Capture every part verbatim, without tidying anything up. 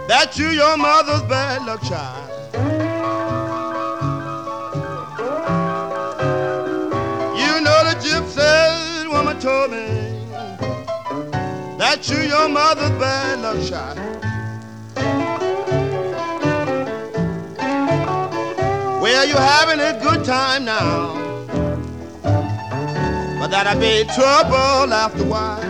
that you your mother's bad luck child. You know the gypsy woman told me that you your mother's bad luck child. Well, you're having a good time now, but that'll be trouble after a while.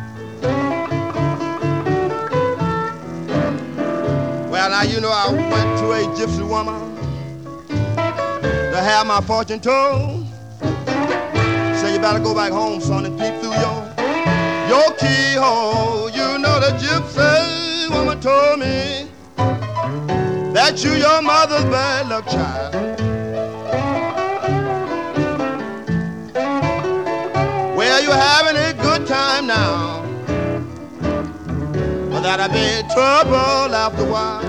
Well, now you know I went to a gypsy woman to have my fortune told. So you better go back home, son, and peep through your your keyhole. You know the gypsy woman told me that you your mother's bad luck child. Well, you're having a good time now, but that'll be trouble after a while.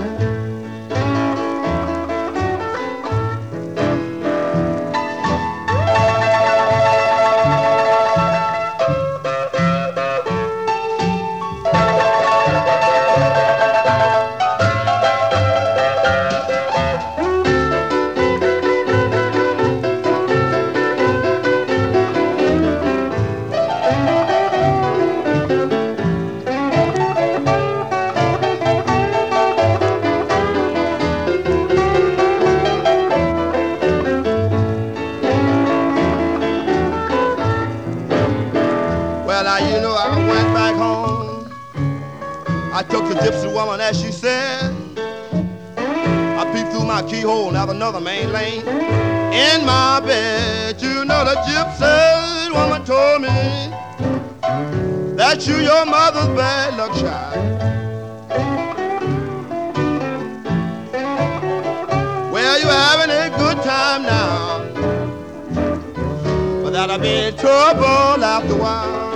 Well, now you know I went back home. I took the gypsy woman as she said. I peeped through my keyhole and have another main lane in my bed. You know the gypsy woman told me that you your mother's bad luck child. Well, you're having a good time now, but that'll be trouble after a while.